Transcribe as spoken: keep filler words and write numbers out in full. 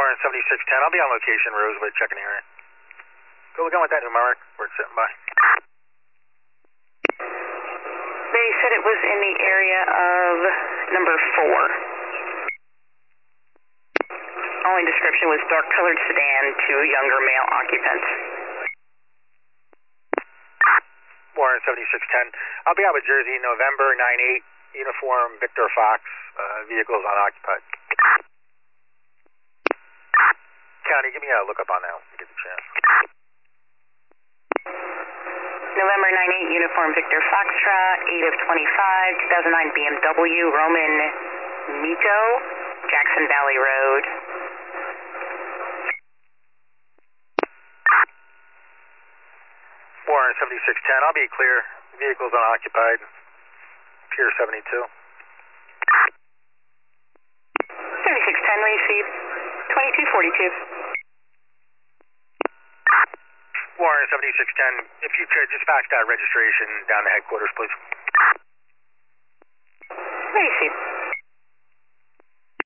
Warren seventy-six ten. I'll be on location, Rosewood, checking the area. Go look on with that numeric where it's sitting by. They said it was in the area of number four. Only description was dark-colored sedan, two younger male occupants. Warren seventy-six ten. I'll be out with Jersey, November nine eight, uniform, Victor Fox, uh, vehicles unoccupied. County, give me a look up on that when you get the chance. November nine eight, uniform, Victor Foxtrot, eight of twenty-five, two thousand nine B M W, Roman Mito, Jackson Valley Road. Warren seventy-six ten. I'll be clear. Vehicles unoccupied. Pier seventy-two. seventy-six ten received. twenty-two forty-two. Warren seventy-six ten. If you could, just fax that registration down to headquarters, please. Received.